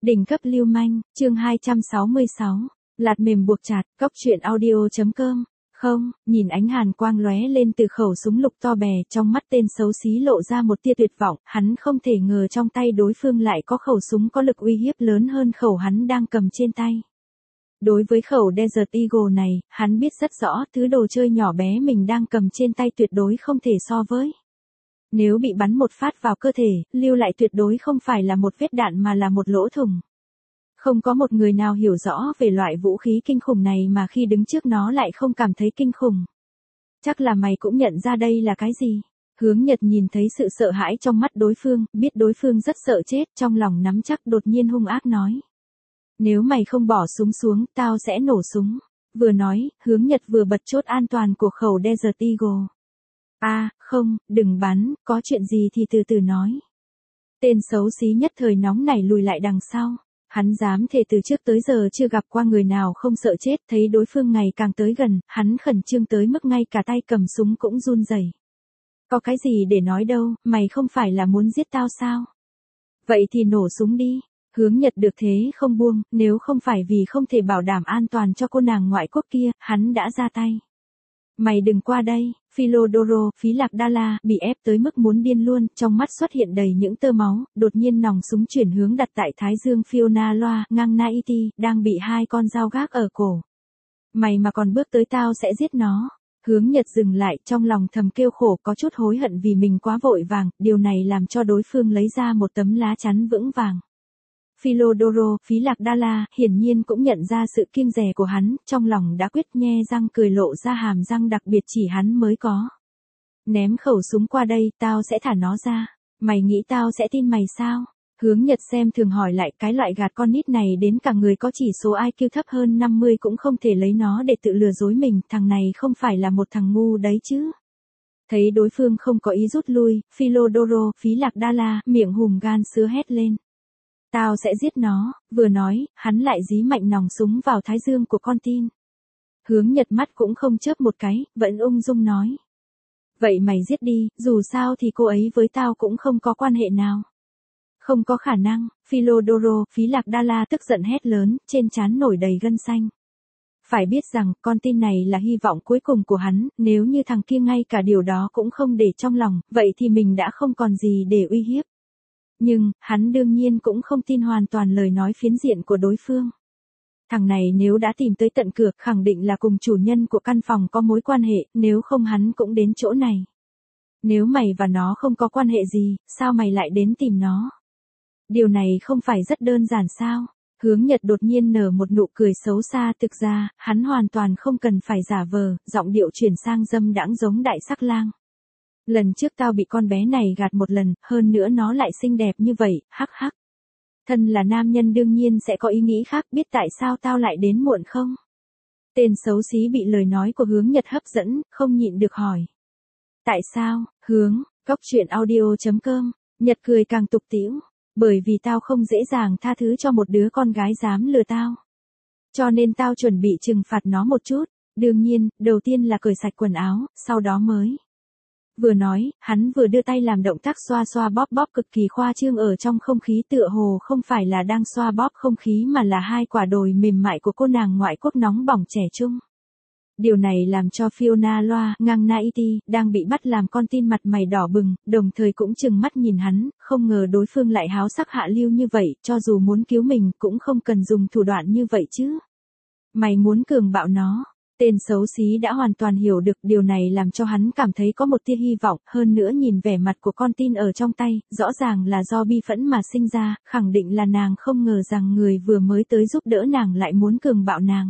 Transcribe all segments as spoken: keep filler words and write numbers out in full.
Đỉnh cấp lưu manh, chương hai trăm sáu mươi sáu, lạt mềm buộc chặt, cóc truyện audio.com. Không, nhìn ánh hàn quang lóe lên từ khẩu súng lục to bè, trong mắt tên xấu xí lộ ra một tia tuyệt vọng, hắn không thể ngờ trong tay đối phương lại có khẩu súng có lực uy hiếp lớn hơn khẩu hắn đang cầm trên tay. Đối với khẩu Desert Eagle này, hắn biết rất rõ thứ đồ chơi nhỏ bé mình đang cầm trên tay tuyệt đối không thể so với. Nếu bị bắn một phát vào cơ thể, lưu lại tuyệt đối không phải là một vết đạn mà là một lỗ thủng. Không có một người nào hiểu rõ về loại vũ khí kinh khủng này mà khi đứng trước nó lại không cảm thấy kinh khủng. Chắc là mày cũng nhận ra đây là cái gì. Hướng Nhật nhìn thấy sự sợ hãi trong mắt đối phương, biết đối phương rất sợ chết, trong lòng nắm chắc đột nhiên hung ác nói. Nếu mày không bỏ súng xuống, tao sẽ nổ súng. Vừa nói, Hướng Nhật vừa bật chốt an toàn của khẩu Desert Eagle. À, không, đừng bắn, có chuyện gì thì từ từ nói. Tên xấu xí nhất thời nóng nảy lùi lại đằng sau. Hắn dám thề từ trước tới giờ chưa gặp qua người nào không sợ chết, thấy đối phương ngày càng tới gần, hắn khẩn trương tới mức ngay cả tay cầm súng cũng run rẩy. Có cái gì để nói đâu, mày không phải là muốn giết tao sao? Vậy thì nổ súng đi. Hướng Nhật được thế không buông, nếu không phải vì không thể bảo đảm an toàn cho cô nàng ngoại quốc kia, hắn đã ra tay. Mày đừng qua đây, Philodoro, Phí Lạc Đa La, bị ép tới mức muốn điên luôn, trong mắt xuất hiện đầy những tơ máu, đột nhiên nòng súng chuyển hướng đặt tại thái dương Fiona Loa, ngang Naiti, đang bị hai con dao gác ở cổ. Mày mà còn bước tới tao sẽ giết nó. Hướng Nhật dừng lại, trong lòng thầm kêu khổ, có chút hối hận vì mình quá vội vàng, điều này làm cho đối phương lấy ra một tấm lá chắn vững vàng. Philodoro, Phí Lạc Đa La, hiển nhiên cũng nhận ra sự kiêng dè của hắn, trong lòng đã quyết nhe răng cười lộ ra hàm răng đặc biệt chỉ hắn mới có. Ném khẩu súng qua đây, tao sẽ thả nó ra. Mày nghĩ tao sẽ tin mày sao? Hướng Nhật xem thường hỏi lại, cái loại gạt con nít này đến cả người có chỉ số i kiu thấp hơn năm mươi cũng không thể lấy nó để tự lừa dối mình, thằng này không phải là một thằng ngu đấy chứ. Thấy đối phương không có ý rút lui, Philodoro, Phí Lạc Đa La, miệng hùm gan sứa hét lên. Tao sẽ giết nó, vừa nói, hắn lại dí mạnh nòng súng vào thái dương của con tin. Hướng Nhật mắt cũng không chớp một cái, vẫn ung dung nói. Vậy mày giết đi, dù sao thì cô ấy với tao cũng không có quan hệ nào. Không có khả năng, Philodoro, Phí Lạc Đa La tức giận hét lớn, trên trán nổi đầy gân xanh. Phải biết rằng, con tin này là hy vọng cuối cùng của hắn, nếu như thằng kia ngay cả điều đó cũng không để trong lòng, vậy thì mình đã không còn gì để uy hiếp. Nhưng, hắn đương nhiên cũng không tin hoàn toàn lời nói phiến diện của đối phương. Thằng này nếu đã tìm tới tận cửa, khẳng định là cùng chủ nhân của căn phòng có mối quan hệ, nếu không hắn cũng đến chỗ này. Nếu mày và nó không có quan hệ gì, sao mày lại đến tìm nó? Điều này không phải rất đơn giản sao? Hướng Nhật đột nhiên nở một nụ cười xấu xa, thực ra, hắn hoàn toàn không cần phải giả vờ, giọng điệu chuyển sang dâm đãng giống đại sắc lang. Lần trước tao bị con bé này gạt một lần, hơn nữa nó lại xinh đẹp như vậy, hắc hắc. Thân là nam nhân đương nhiên sẽ có ý nghĩ khác, biết tại sao tao lại đến muộn không? Tên xấu xí bị lời nói của Hướng Nhật hấp dẫn, không nhịn được hỏi. Tại sao, Hướng, cóc truyện audio.com, Nhật cười càng tục tĩu. Bởi vì tao không dễ dàng tha thứ cho một đứa con gái dám lừa tao. Cho nên tao chuẩn bị trừng phạt nó một chút, đương nhiên, đầu tiên là cởi sạch quần áo, sau đó mới. Vừa nói, hắn vừa đưa tay làm động tác xoa xoa bóp bóp cực kỳ khoa trương ở trong không khí, tựa hồ không phải là đang xoa bóp không khí mà là hai quả đồi mềm mại của cô nàng ngoại quốc nóng bỏng trẻ trung. Điều này làm cho Fiona Loa, ngang Naiti, đang bị bắt làm con tin mặt mày đỏ bừng, đồng thời cũng trừng mắt nhìn hắn, không ngờ đối phương lại háo sắc hạ lưu như vậy, cho dù muốn cứu mình cũng không cần dùng thủ đoạn như vậy chứ. Mày muốn cường bạo nó. Tên xấu xí đã hoàn toàn hiểu được, điều này làm cho hắn cảm thấy có một tia hy vọng, hơn nữa nhìn vẻ mặt của con tin ở trong tay, rõ ràng là do bi phẫn mà sinh ra, khẳng định là nàng không ngờ rằng người vừa mới tới giúp đỡ nàng lại muốn cường bạo nàng.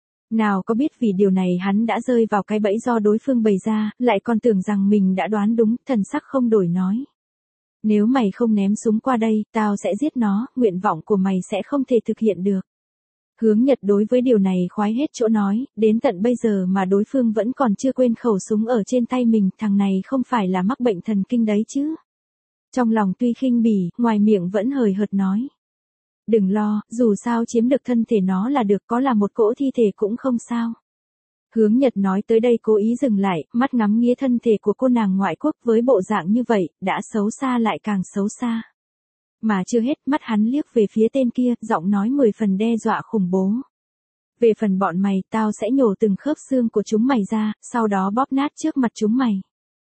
Nào có biết vì điều này hắn đã rơi vào cái bẫy do đối phương bày ra, lại còn tưởng rằng mình đã đoán đúng, thần sắc không đổi nói. Nếu mày không ném súng qua đây, tao sẽ giết nó, nguyện vọng của mày sẽ không thể thực hiện được. Hướng Nhật đối với điều này khoái hết chỗ nói, đến tận bây giờ mà đối phương vẫn còn chưa quên khẩu súng ở trên tay mình, thằng này không phải là mắc bệnh thần kinh đấy chứ. Trong lòng tuy khinh bỉ, ngoài miệng vẫn hời hợt nói. Đừng lo, dù sao chiếm được thân thể nó là được, có là một cỗ thi thể cũng không sao. Hướng Nhật nói tới đây cố ý dừng lại, mắt ngắm nghía thân thể của cô nàng ngoại quốc với bộ dạng như vậy, đã xấu xa lại càng xấu xa. Mà chưa hết, mắt hắn liếc về phía tên kia, giọng nói mười phần đe dọa khủng bố. Về phần bọn mày, tao sẽ nhổ từng khớp xương của chúng mày ra, sau đó bóp nát trước mặt chúng mày.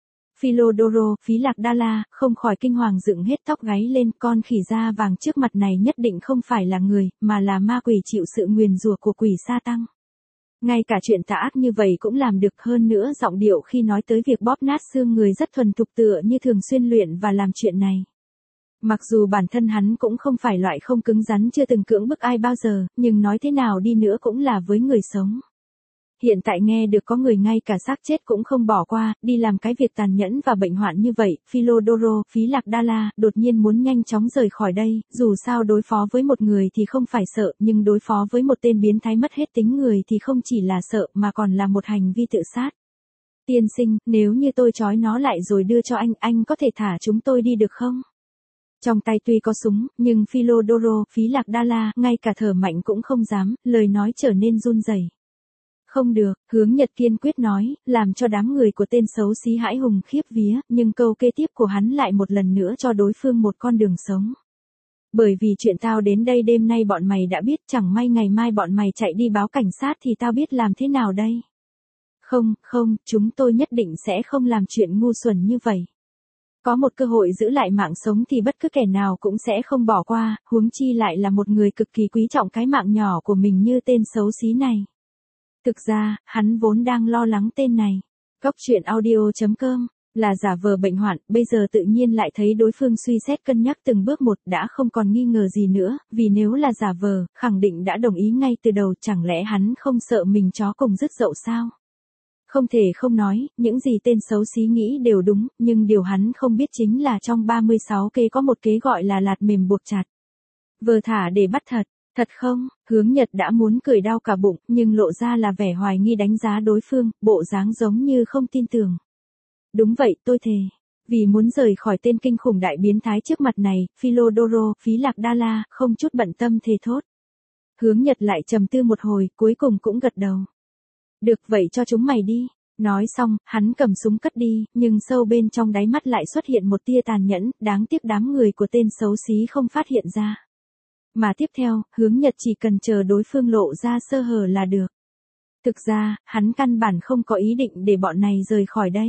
Philodoro, Phí Lạc Đa La, không khỏi kinh hoàng dựng hết tóc gáy lên, con khỉ da vàng trước mặt này nhất định không phải là người, mà là ma quỷ chịu sự nguyền rủa của quỷ sa tăng. Ngay cả chuyện tà ác như vậy cũng làm được, hơn nữa giọng điệu khi nói tới việc bóp nát xương người rất thuần thục, tựa như thường xuyên luyện và làm chuyện này. Mặc dù bản thân hắn cũng không phải loại không cứng rắn chưa từng cưỡng bức ai bao giờ, nhưng nói thế nào đi nữa cũng là với người sống. Hiện tại nghe được có người ngay cả xác chết cũng không bỏ qua, đi làm cái việc tàn nhẫn và bệnh hoạn như vậy, Philodoro, Phí Lạc Đa La, đột nhiên muốn nhanh chóng rời khỏi đây, dù sao đối phó với một người thì không phải sợ, nhưng đối phó với một tên biến thái mất hết tính người thì không chỉ là sợ mà còn là một hành vi tự sát. Tiên sinh, nếu như tôi trói nó lại rồi đưa cho anh, anh có thể thả chúng tôi đi được không? Trong tay tuy có súng, nhưng Philodoro, Phí Lạc Đa La, ngay cả thở mạnh cũng không dám, lời nói trở nên run rẩy. Không được, Hướng Nhật kiên quyết nói, làm cho đám người của tên xấu xí hãi hùng khiếp vía, nhưng câu kế tiếp của hắn lại một lần nữa cho đối phương một con đường sống. Bởi vì chuyện tao đến đây đêm nay bọn mày đã biết, chẳng may ngày mai bọn mày chạy đi báo cảnh sát thì tao biết làm thế nào đây? Không, không, chúng tôi nhất định sẽ không làm chuyện ngu xuẩn như vậy. Có một cơ hội giữ lại mạng sống thì bất cứ kẻ nào cũng sẽ không bỏ qua, huống chi lại là một người cực kỳ quý trọng cái mạng nhỏ của mình như tên xấu xí này. Thực ra, hắn vốn đang lo lắng tên này. Góc truyện audio chấm com là giả vờ bệnh hoạn, bây giờ tự nhiên lại thấy đối phương suy xét cân nhắc từng bước một, đã không còn nghi ngờ gì nữa, vì nếu là giả vờ, khẳng định đã đồng ý ngay từ đầu, chẳng lẽ hắn không sợ mình chó cùng rứt dậu sao? Không thể không nói, những gì tên xấu xí nghĩ đều đúng, nhưng điều hắn không biết chính là trong ba mươi sáu kế có một kế gọi là lạt mềm buộc chặt. Vờ thả để bắt thật. Thật không? Hướng Nhật đã muốn cười đau cả bụng, nhưng lộ ra là vẻ hoài nghi đánh giá đối phương, bộ dáng giống như không tin tưởng. Đúng vậy, tôi thề. Vì muốn rời khỏi tên kinh khủng đại biến thái trước mặt này, Philodoro, Phí Lạc Đa La, không chút bận tâm thề thốt. Hướng Nhật lại trầm tư một hồi, cuối cùng cũng gật đầu. Được vậy cho chúng mày đi. Nói xong, hắn cầm súng cất đi, nhưng sâu bên trong đáy mắt lại xuất hiện một tia tàn nhẫn, đáng tiếc đám người của tên xấu xí không phát hiện ra. Mà tiếp theo, Hướng Nhật chỉ cần chờ đối phương lộ ra sơ hở là được. Thực ra, hắn căn bản không có ý định để bọn này rời khỏi đây.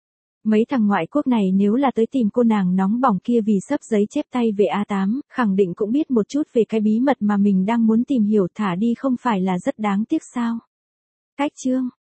Mấy thằng ngoại quốc này nếu là tới tìm cô nàng nóng bỏng kia vì sấp giấy chép tay về A tám, khẳng định cũng biết một chút về cái bí mật mà mình đang muốn tìm hiểu, thả đi không phải là rất đáng tiếc sao. Cách chương